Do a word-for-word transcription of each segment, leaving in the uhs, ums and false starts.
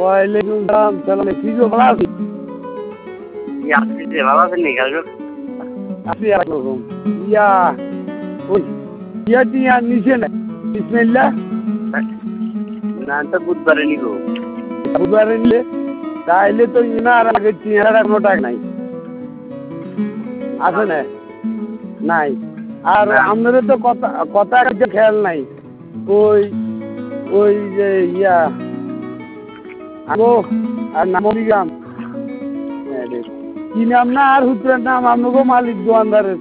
ওয়ালাইকুম সালাম সালাম কি গো ভালো আছি ইয়া আপনি যে ভালো আছেন নি কালকে আছি একরকম ইয়া ওই ইয়া টিয়া নিচে না বিসমিল্লাহ না তো বুধবারে নিব বুধবারে নিলে তাইলে তো ইনার আগে টিয়ার কোনো টাকা নাই আছে না নাই আর আমাদের তো কথা কথা একটা খেয়াল নাই ওই ওই যে ইয়া আগো আর নামগ্রাম কি নাম না আর হুত্রের নাম আমগো মালিক দোয়ানদারের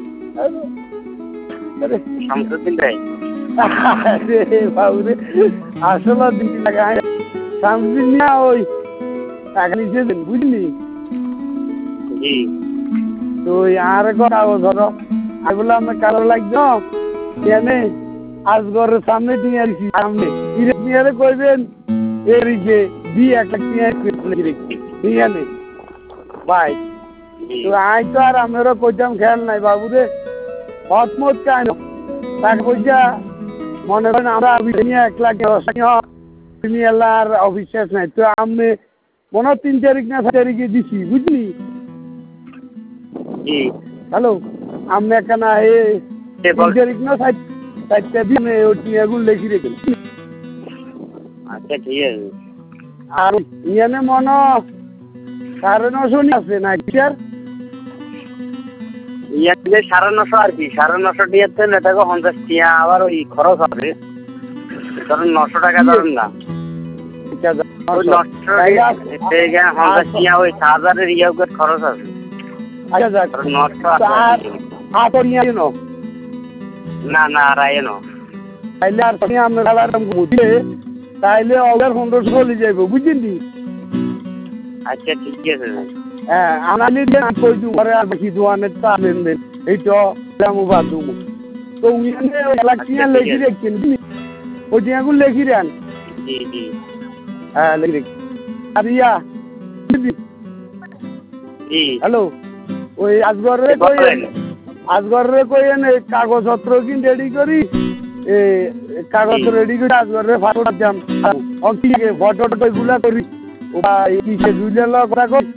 শামসুদ্দিন ভাই আরে বাবুরে আসলে দিন লাগায় শামসুদ্দিন না ওই টাকা নিচে দেন বুঝলি জি তো আর কাগজ ধরো আর বলে আমার কালো লাগছো কেনে আজগরের সামনে দিয়ে আসি সামনে ফিরে দিয়ে কইবেন এরিকে দি একটা দিয়ে নে ভাই তো আই তো আর আমারও কইতাম খেয়াল নাই বাবুরে হতমত কেন টাকা পয়সা মনে করেন আমরা নিয়ে এক লাখ তুমি এলার আর অবিশ্বাস নাই তো আমি মনে হয় তিন তারিখ না চার তারিখে দিছি বুঝলি জি হ্যালো আমি একখানা এ তিন তারিখ না ষাট ষাটটা দিনে ও টিয়াগুলো লেখি রেখে আচ্ছা ঠিক আছে আর ইয়ানে মনে সাড়ে নশো আছে না কি আর ইয়াতে সাড়ে নশো আর কি সাড়ে নশো টিয়াতে না টাকা পঞ্চাশ টিয়া আবার ওই খরচ হবে ধরুন নশো টাকা ধরুন না ওই নশো পঞ্চাশ টিয়া ওই হাজারের ইয়ে খরচ আছে না না রায় নো তাইলে আর আমরা বুঝলে তাইলে অর্ডার পনেরোশো চলে যাইব বুঝলি আচ্ছা ঠিক আছে হ্যাঁ আনালি কই দু ঘরে আর বেশি দোয়ানের তা লেনদেন এইটা জামু বাদু তো উইনে এলাকিয়া লেখি রেখেন ওই টিয়াগুলো লেখি দেন জি জি হ্যাঁ লেখি রেখেন আর ইয়া জি হ্যালো ওই আজগরে কই আজগরে কই এনে কাগজপত্র কিন রেডি করি এ কাগজ রেডি করে আজগরে ফটো দাম ফটো গুলা করি ও কি সে দুইলা কথা কই